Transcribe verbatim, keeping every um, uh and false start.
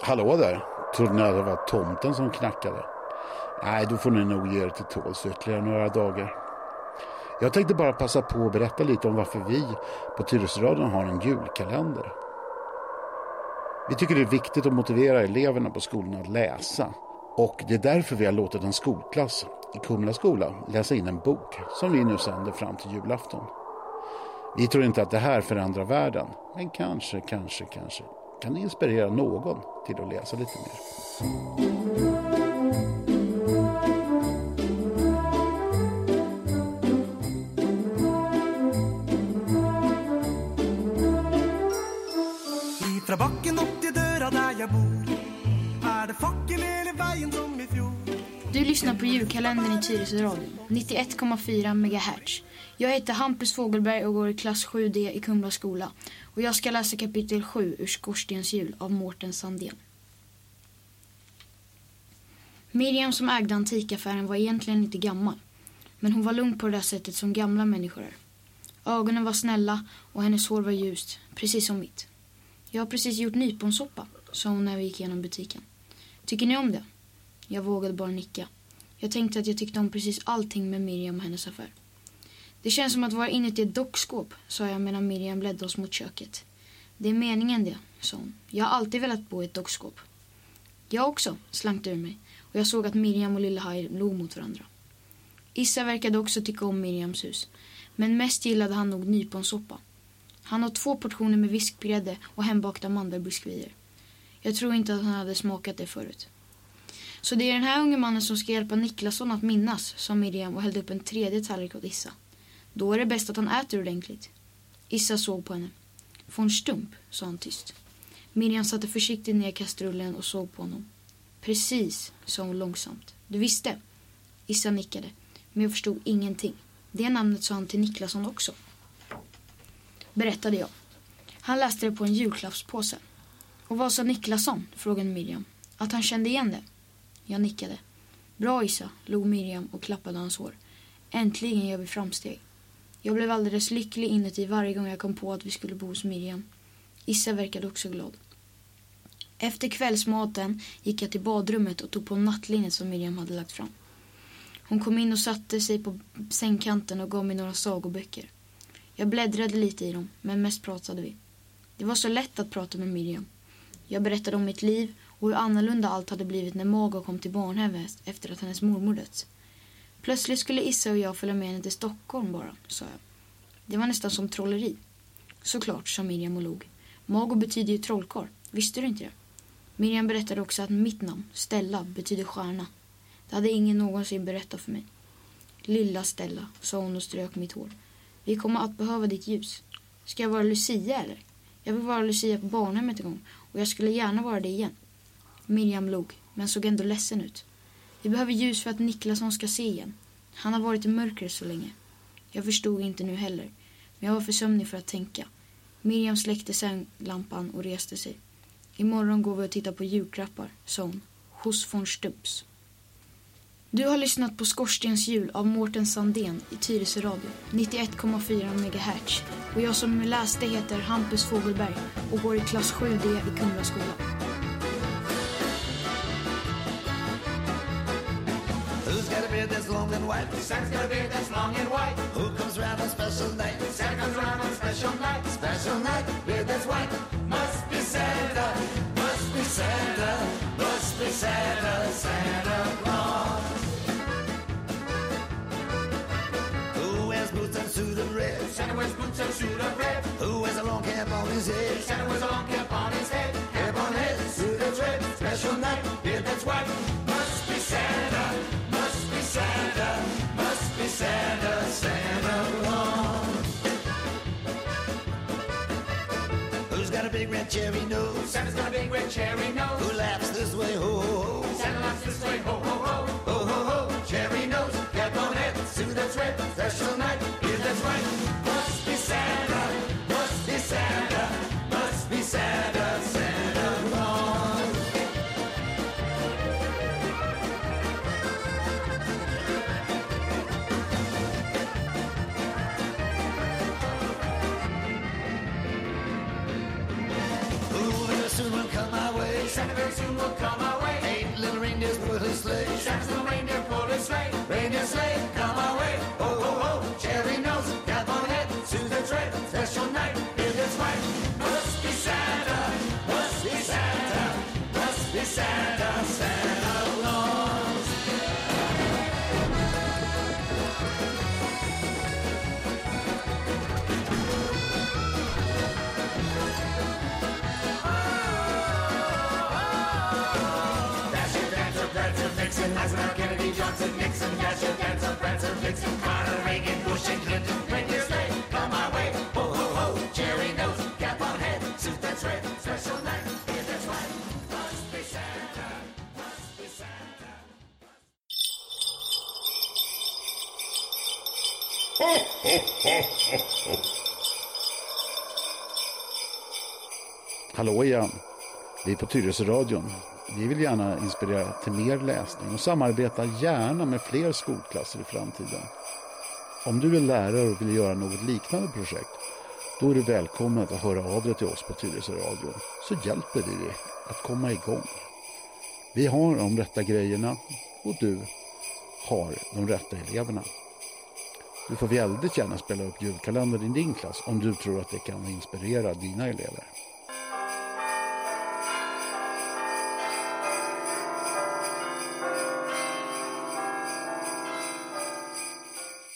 Hallå där, trodde ni att det var tomten som knackade? Nej, då får ni nog ge er till tåls ytterligare några dagar. Jag tänkte bara passa på att berätta lite om varför vi på Tyresöradion har en julkalender. Vi tycker det är viktigt att motivera eleverna på skolorna att läsa. Och det är därför vi har låtit en skolklass i Kumla skola läsa in en bok som vi nu sänder fram till julafton. Vi tror inte att det här förändrar världen, men kanske, kanske, kanske kan det inspirera någon till att läsa lite mer. Ifra backen upp till dörra där jag bor är det facken hela vägen som i fjol. Du lyssnar på julkalendern i Tyresöradion, nittioett komma fyra megahertz. Jag heter Hampus Fogelberg och går i klass sju D i Kumla skola. Och jag ska läsa kapitel sju ur Skorstens jul av Mårten Sandén. Miriam som ägde antikaffären var egentligen inte gammal. Men hon var lugn på det där sättet som gamla människor är. Ögonen var snälla och hennes hår var ljust, precis som mitt. Jag har precis gjort nyponsoppa, sa hon när vi gick igenom butiken. Tycker ni om det? Jag vågade bara nicka. Jag tänkte att jag tyckte om precis allting med Miriam och hennes affär. Det känns som att vara inuti ett dockskåp, sa jag medan Miriam ledde oss mot köket. Det är meningen det, sa hon. Jag har alltid velat bo i ett dockskåp. Jag också, slank ur mig. Och jag såg att Miriam och Lilla Haj låg mot varandra. Issa verkade också tycka om Miriams hus. Men mest gillade han nog nyponsoppa. Han har två portioner med vispgrädde och hembakta mandelbiskvier. Jag tror inte att han hade smakat det förut. Så det är den här unge mannen som ska hjälpa Niklasson att minnas, sa Miriam och hällde upp en tredje tallrik åt Issa. Då är det bäst att han äter ordentligt. Issa såg på henne. Få en stump, sa han tyst. Miriam satte försiktigt ner kastrullen och såg på honom. Precis, sa hon långsamt. Du visste? Issa nickade, men jag förstod ingenting. Det namnet sa han till Niklasson också. Berättade jag. Han läste det på en julklappspåse. Och vad sa Niklasson? Frågade Miriam. Att han kände igen det. Jag nickade. Bra Issa, log Miriam och klappade hans hår. Äntligen gör vi framsteg. Jag blev alldeles lycklig inuti varje gång jag kom på att vi skulle bo hos Miriam. Issa verkade också glad. Efter kvällsmaten gick jag till badrummet och tog på nattlinnet som Miriam hade lagt fram. Hon kom in och satte sig på sängkanten och gav mig några sagoböcker. Jag bläddrade lite i dem, men mest pratade vi. Det var så lätt att prata med Miriam. Jag berättade om mitt liv och hur annorlunda allt hade blivit när Maga kom till barnhemmet efter att hennes mormor dött. Plötsligt skulle Issa och jag följa med henne till Stockholm bara, sa jag. Det var nästan som trolleri. Såklart, sa Miriam och log. Mago betyder ju trollkarl, visste du inte det? Miriam berättade också att mitt namn, Stella, betyder stjärna. Det hade ingen någonsin berättat för mig. Lilla Stella, sa hon och strök mitt hår. Vi kommer att behöva ditt ljus. Ska jag vara Lucia eller? Jag vill vara Lucia på barnhemmet en gång och jag skulle gärna vara det igen. Miriam log, men såg ändå ledsen ut. Vi behöver ljus för att Niklasson ska se igen. Han har varit i mörker så länge. Jag förstod inte nu heller, men jag var för sömnig för att tänka. Miriam släckte sänglampan och reste sig. Imorgon går vi och tittar på julklappar, sa hon. Hos von Stumps. Du har lyssnat på Skorstens jul av Mårten Sandén i Tyresöradion, nittioett komma fyra megahertz. Och jag som läste heter Hampus Fogelberg och går i klass sju D i Kumla skola. Who's got a beard that's long and white? Santa's got a beard that's long and white. Who comes round on special night? Santa comes round on special night. Special night, beard that's white. Must be Santa, must be Santa, must be Santa, Santa Claus. Who wears boots and suit of red? Santa wears boots and suit of red. Who wears a long cap on his head? Santa wears a long cap on his head. Cap on head, suit that's red. Special night, beard that's white. Must be Santa, must be Santa, must be Santa, Santa Claus. Who's got a big red cherry nose? Santa's got a big red cherry nose. Who laughs this way, ho, ho, ho? Santa laughs this way, ho, ho, ho. Ho, ho, ho, cherry nose, cap on head, suit that's red. Special night, beard that's white. Must be Santa, must be Santa, must be Santa, Santa Claus. Who will soon will come my way? Kennedy, Johnson, Nixon, Dasher, Dancer, Prancer, Vixen, Carter, Reagan, Bush, and Clinton. When you sleigh, come my way. Ho, ho, ho, cherry nose, cap on head, suit that's red, special night, yeah, that's right. Must be Santa, must be Santa. Hallå igen, vi är på Tyresöradion. Vi vill gärna inspirera till mer läsning och samarbeta gärna med fler skolklasser i framtiden. Om du är lärare och vill göra något liknande projekt, då är du välkommen att höra av dig till oss på Tyresöradion, så hjälper vi dig att komma igång. Vi har de rätta grejerna och du har de rätta eleverna. Du får väldigt gärna spela upp julkalendern i din klass om du tror att det kan inspirera dina elever.